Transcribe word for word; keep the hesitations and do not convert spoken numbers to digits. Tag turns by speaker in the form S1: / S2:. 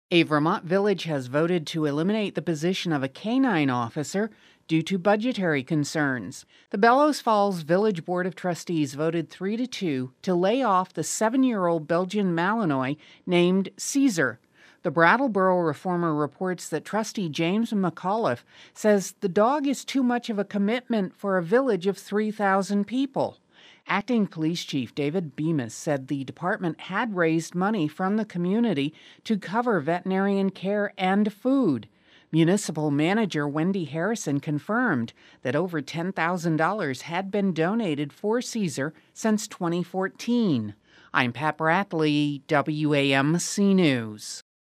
S1: A Vermont village has voted to eliminate the position of a canine officer due to budgetary concerns. The Bellows Falls Village Board of Trustees voted three to two to lay off the seven-year-old Belgian Malinois named Caesar. The Brattleboro Reformer reports that trustee James McAuliffe says the dog is too much of a commitment for a village of three thousand people. Acting Police Chief David Bemis said the department had raised money from the community to cover veterinarian care and food. Municipal Manager Wendy Harrison confirmed that over ten thousand dollars had been donated for Caesar since twenty fourteen. I'm Pat Bradley, W A M C News.